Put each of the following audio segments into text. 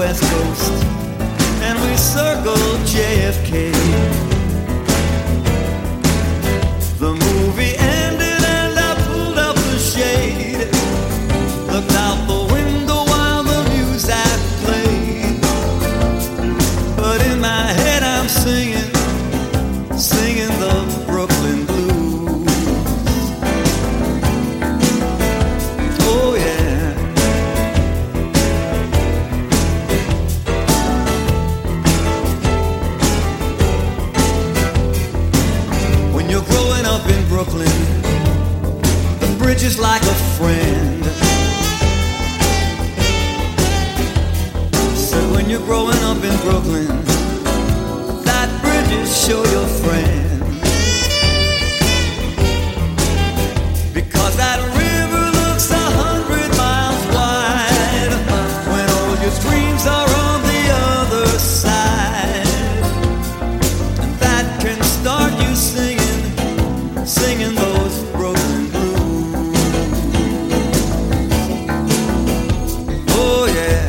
West Coast, and we circled JFK. The movie ended and I pulled up the shade, looked out the window while the music played. But in my head I'm singing the Brooklyn Blues. Oh yeah. When you're growing up in Brooklyn, the bridge is like a friend. So when you're growing up in Brooklyn, that bridge is sure your friend. Because that river looks 100 miles wide when all your dreams are on the other side. And that can start you singing those Brooklyn blues. Oh yeah.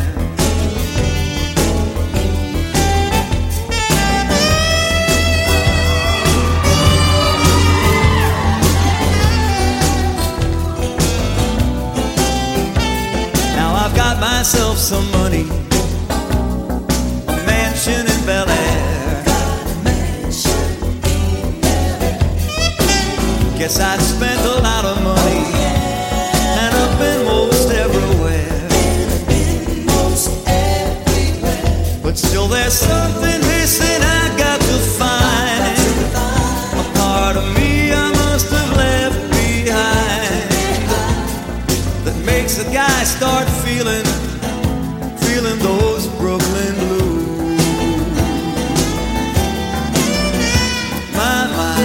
Now I've got myself some money, a mansion in Bel Air. Guess I spent a lot of money, and I've been most everywhere. But still there's something missing I got to find. A part of me I must have left behind, that makes a guy start feeling those Brooklyn blues. My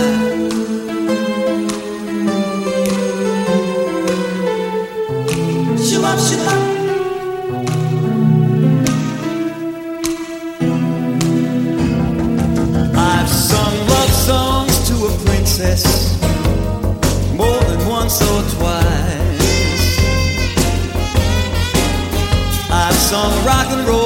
I've sung love songs to a princess more than once or twice. I've sung rock and roll